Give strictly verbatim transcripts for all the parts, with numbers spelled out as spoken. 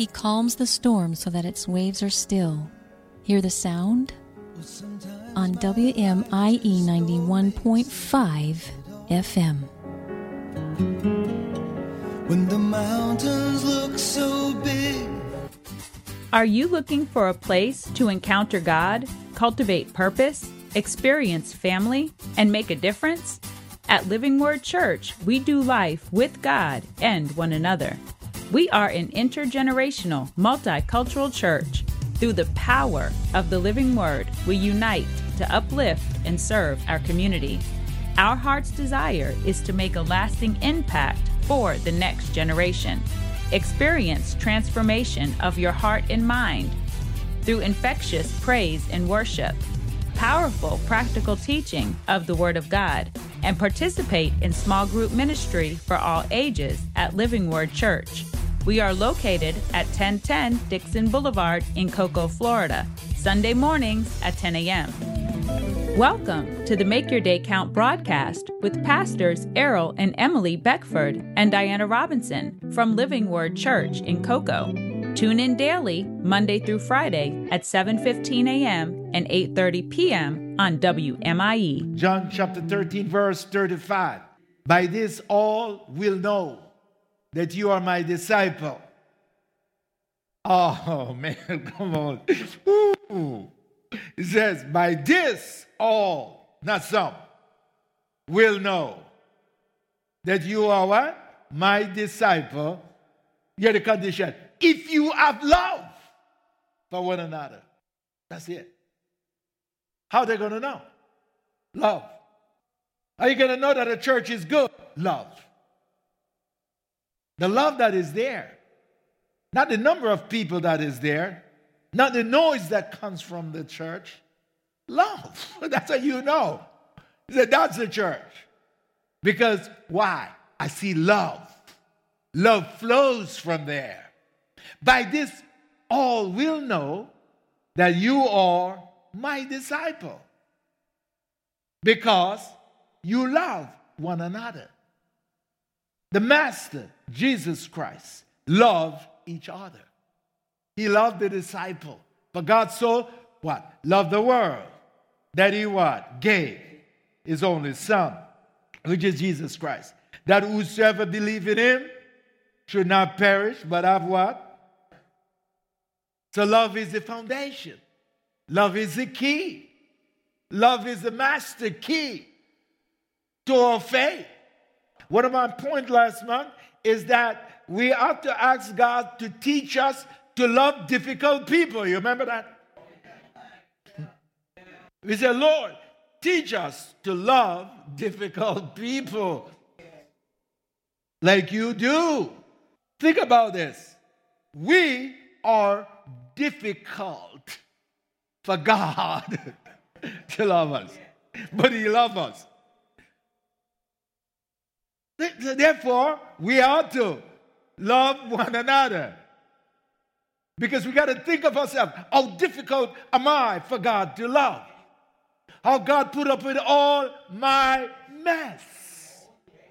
He calms the storm so that its waves are still. Hear the sound? On W M I E ninety-one point five F M. When the mountains look so big. Are you looking for a place to encounter God, cultivate purpose, experience family, and make a difference? At Living Word Church, we do life with God and one another. We are an intergenerational, multicultural church. Through the power of the Living Word, we unite to uplift and serve our community. Our heart's desire is to make a lasting impact for the next generation. Experience transformation of your heart and mind through infectious praise and worship, powerful practical teaching of the Word of God, and participate in small group ministry for all ages at Living Word Church. We are located at ten ten Dixon Boulevard in Cocoa, Florida, Sunday mornings at ten a.m. Welcome to the Make Your Day Count broadcast with Pastors Errol and Emily Beckford and Diana Robinson from Living Word Church in Cocoa. Tune in daily, Monday through Friday at seven fifteen a.m. and eight thirty p.m. on W M I E. John chapter thirteen, verse thirty-five. By this all will know that you are my disciple. Oh, man, come on. Ooh. It says, by this all, not some, will know that you are what? My disciple. Hear the condition. If you have love for one another. That's it. How are they going to know? Love. Are you going to know that a church is good? Love. The love that is there. Not the number of people that is there. Not the noise that comes from the church. Love. That's how you know. He said, that's the church. Because why? I see love. Love flows from there. By this, all will know that you are my disciple. Because you love one another. The Master, Jesus Christ, loved each other. He loved the disciple. But God so, what? Loved the world. That he what? Gave his only Son, which is Jesus Christ. That whosoever believe in him should not perish, but have what? So love is the foundation. Love is the key. Love is the master key to our faith. One of my points last month is that we have to ask God to teach us to love difficult people. You remember that? We said, Lord, teach us to love difficult people like you do. Think about this. We are difficult for God to love us. But he loves us. Therefore, we ought to love one another. Because we got to think of ourselves. How difficult am I for God to love? How God put up with all my mess.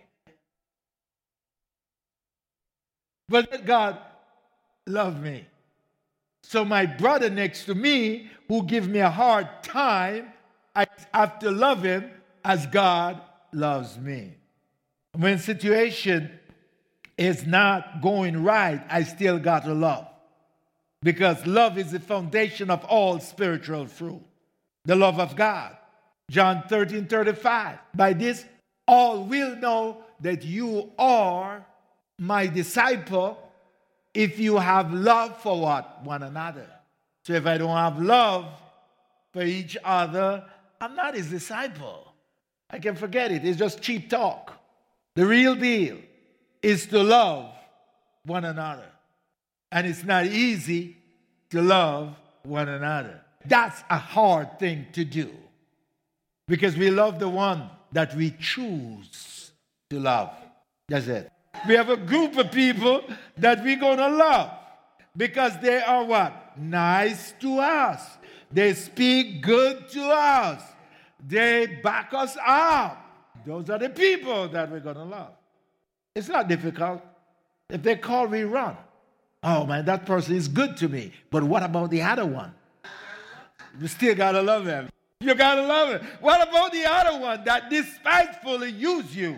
But God loved me. So my brother next to me, who gives me a hard time, I have to love him as God loves me. When situation is not going right, I still got to love. Because love is the foundation of all spiritual fruit. The love of God. John thirteen thirty-five. By this, all will know that you are my disciple if you have love for what? One another. So if I don't have love for each other, I'm not his disciple. I can forget it. It's just cheap talk. The real deal is to love one another. And it's not easy to love one another. That's a hard thing to do. Because we love the one that we choose to love. That's it. We have a group of people that we're going to love. Because they are what? Nice to us. They speak good to us. They back us up. Those are the people that we're going to love. It's not difficult. If they call, we run. Oh man, that person is good to me. But what about the other one? You still gotta love him. You gotta love him. What about the other one that despitefully use you?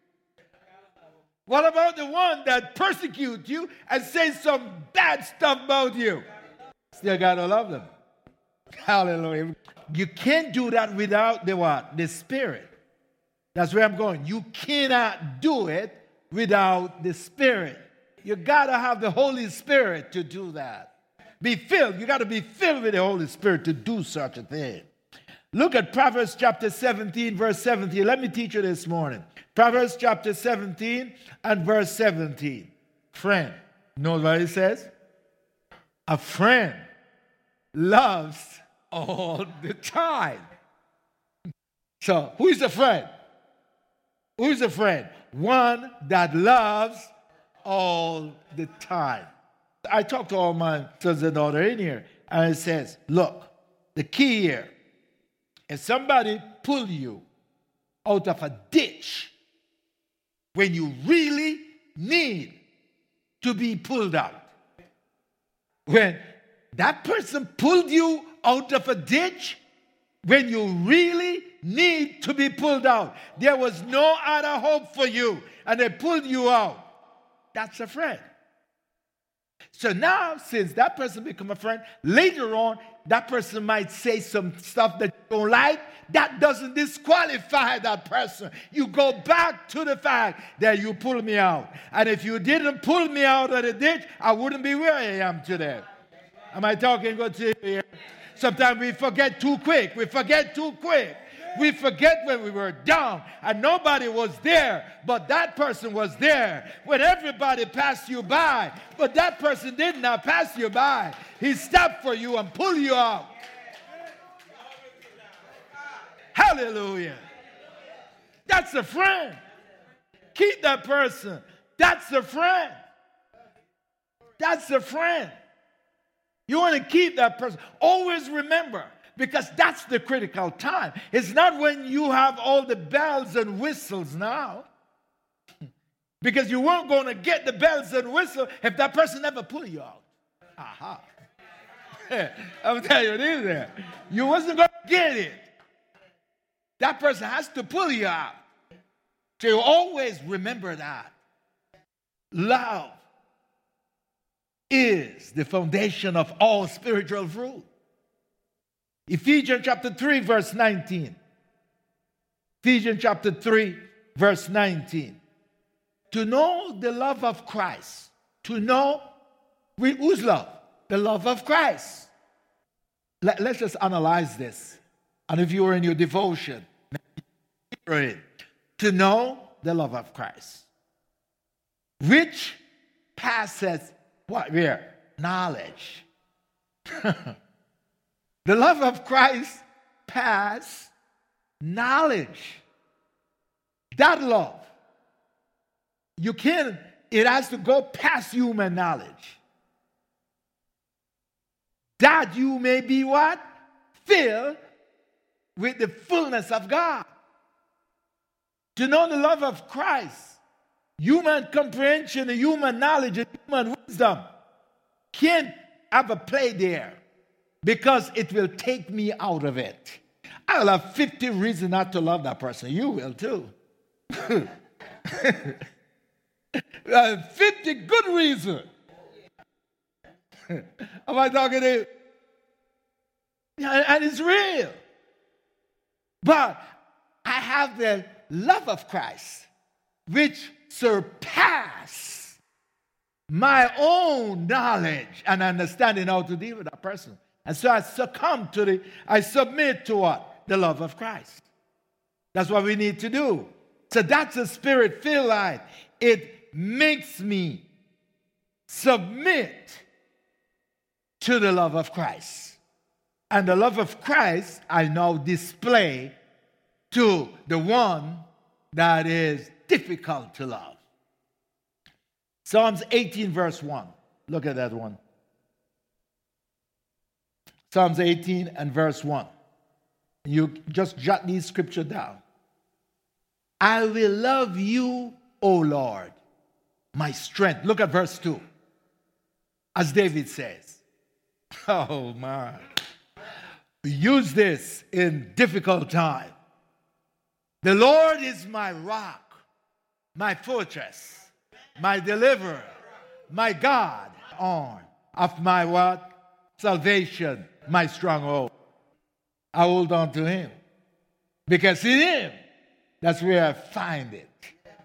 What about the one that persecutes you and says some bad stuff about you? Still gotta love them. Hallelujah. You can't do that without the what? The Spirit. That's where I'm going. You cannot do it without the Spirit. You gotta have the Holy Spirit to do that. Be filled. You gotta be filled with the Holy Spirit to do such a thing. Look at Proverbs chapter seventeen, verse seventeen. Let me teach you this morning. Proverbs chapter seventeen and verse seventeen. Friend. Know what it says? A friend loves all the time. So, who is a friend? Who is a friend? One that loves all the time. I talk to all my sons and daughters in here, and it says, look, the key here, if somebody pull you out of a ditch when you really need to be pulled out, when that person pulled you out of a ditch when you really need to be pulled out, there was no other hope for you, and they pulled you out, that's a friend. So now, since that person become a friend, later on, that person might say some stuff that you don't like. That doesn't disqualify that person. You go back to the fact that you pulled me out. And if you didn't pull me out of the ditch, I wouldn't be where I am today. Am I talking good to you here? Sometimes we forget too quick. We forget too quick. We forget when we were down and nobody was there, but that person was there. When everybody passed you by, but that person did not pass you by. He stopped for you and pulled you out. Hallelujah. That's a friend. Keep that person. That's a friend. That's a friend. You want to keep that person. Always remember, because that's the critical time. It's not when you have all the bells and whistles now. Because you weren't going to get the bells and whistles if that person never pulled you out. Aha. I'm telling you this there. You wasn't going to get it. That person has to pull you out. So you always remember that. Love is the foundation of all spiritual fruit. Ephesians chapter three, verse nineteen. Ephesians chapter three, verse nineteen. To know the love of Christ. To know whose love? The love of Christ. Let, let's just analyze this. And if you were in your devotion, to know the love of Christ, which passes what? Where? Knowledge. The love of Christ passes knowledge. That love, you can't, it has to go past human knowledge. That you may be what? Filled with the fullness of God. To know the love of Christ, human comprehension and human knowledge and human wisdom can't have a play there. Because it will take me out of it. I'll have fifty reasons not to love that person. You will too. uh, fifty good reasons. Am I talking to you? Yeah, and it's real. But I have the love of Christ, which surpasses my own knowledge and understanding how to deal with that person. And so I succumb to the, I submit to what? The love of Christ. That's what we need to do. So that's a spirit-filled life. It makes me submit to the love of Christ. And the love of Christ I now display to the one that is difficult to love. Psalms eighteen, verse one. Look at that one. Psalms eighteen and verse one. You just jot these scriptures down. I will love you, O Lord, my strength. Look at verse two. as David says. Oh, man. Use this in difficult time. The Lord is my rock, my fortress, my deliverer, my God, on of my what? Salvation, my stronghold. I hold on to him. Because in him, that's where I find it.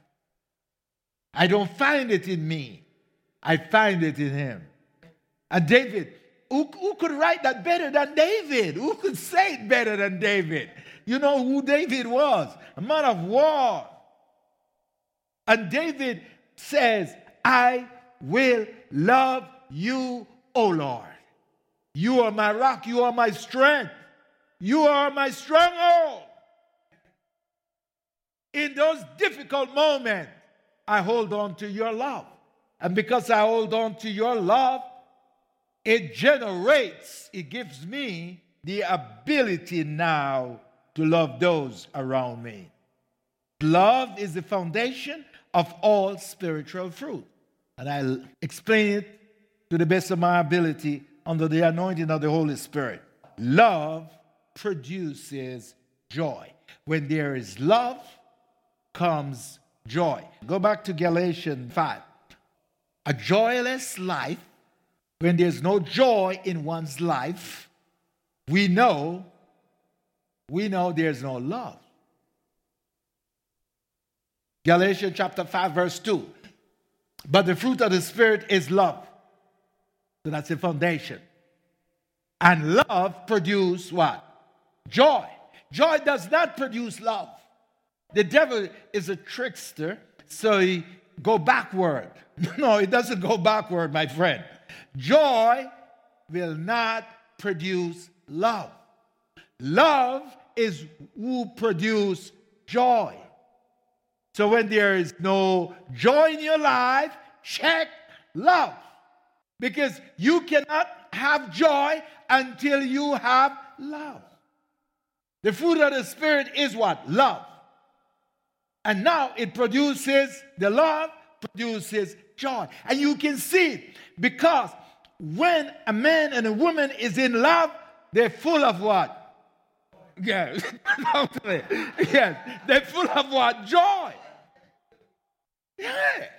I don't find it in me. I find it in him. And David, who, who could write that better than David? Who could say it better than David? You know who David was? A man of war. And David says, I will love you, O Lord. You are my rock. You are my strength. You are my stronghold. In those difficult moments, I hold on to your love. And because I hold on to your love, it generates, it gives me the ability now to love those around me. Love is the foundation of all spiritual fruit. And I'll explain it to the best of my ability under the anointing of the Holy Spirit. Love produces joy. When there is love, comes joy. Go back to Galatians five. A joyless life, when there's no joy in one's life, we know, we know there's no love. Galatians chapter five, verse two. But the fruit of the Spirit is love. So that's the foundation. And love produces what? Joy. Joy does not produce love. The devil is a trickster, so he go backward. No, it doesn't go backward, my friend. Joy will not produce love. Love is who produce joy. So when there is no joy in your life, check love. Because you cannot have joy until you have love. The fruit of the Spirit is what? Love. And now it produces, the love produces joy. And you can see it because when a man and a woman is in love, they're full of what? Yes. Yes. They're full of what? Joy. Yeah.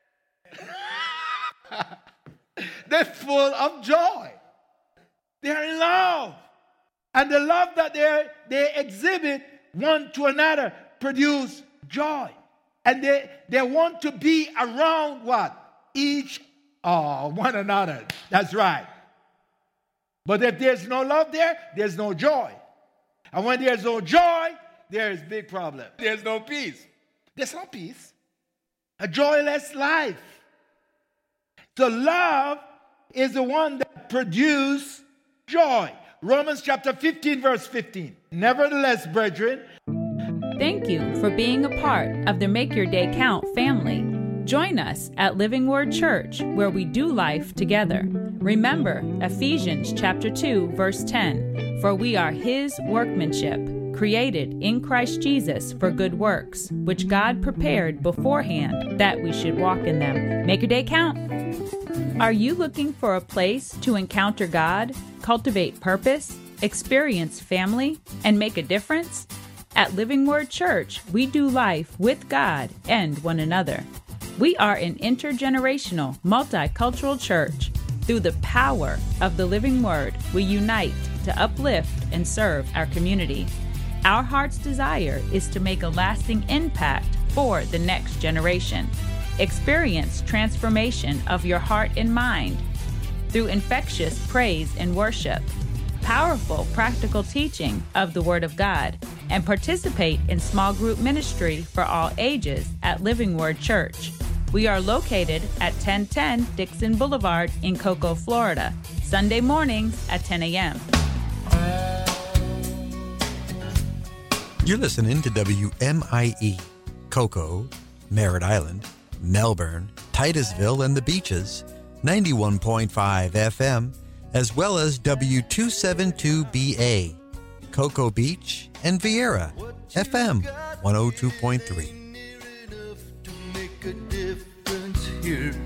They're full of joy. They're in love. And the love that they they exhibit one to another produce joy. And they, they want to be around what? Each oh, one another. That's right. But if there's no love there, there's no joy. And when there's no joy, there's big problem. There's no peace. There's no peace. A joyless life. So love is the one that produces joy. Romans chapter fifteen, verse fifteen. Nevertheless, brethren. Thank you for being a part of the Make Your Day Count family. Join us at Living Word Church, where we do life together. Remember Ephesians chapter two, verse ten. For we are His workmanship, created in Christ Jesus for good works, which God prepared beforehand that we should walk in them. Make your day count. Are you looking for a place to encounter God, cultivate purpose, experience family, and make a difference? At Living Word Church, we do life with God and one another. We are an intergenerational, multicultural church. Through the power of the Living Word, we unite to uplift and serve our community. Our heart's desire is to make a lasting impact for the next generation. Experience transformation of your heart and mind through infectious praise and worship, powerful practical teaching of the Word of God, and participate in small group ministry for all ages at Living Word Church. We are located at ten ten Dixon Boulevard in Cocoa, Florida, Sunday mornings at ten a.m. You're listening to W M I E, Cocoa, Merritt Island, Melbourne, Titusville, and the Beaches, ninety-one point five F M, as well as W two seventy-two B A, Cocoa Beach, and Vieira, F M one oh two point three.